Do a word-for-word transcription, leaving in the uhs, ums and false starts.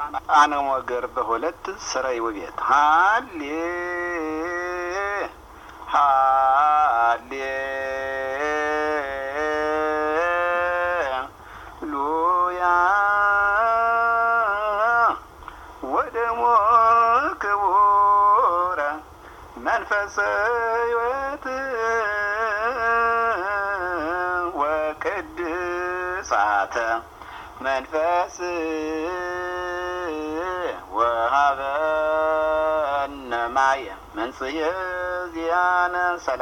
አነ ሞገር በሁለት ስራይ ወቤት ሃሌ ሃሌ ሉያ ወደሞ ክቡረ መንፈስ ሕይወት ወቅድሳተ መንፈስ ወሀበነ ማየ መንጽየ ዚአነ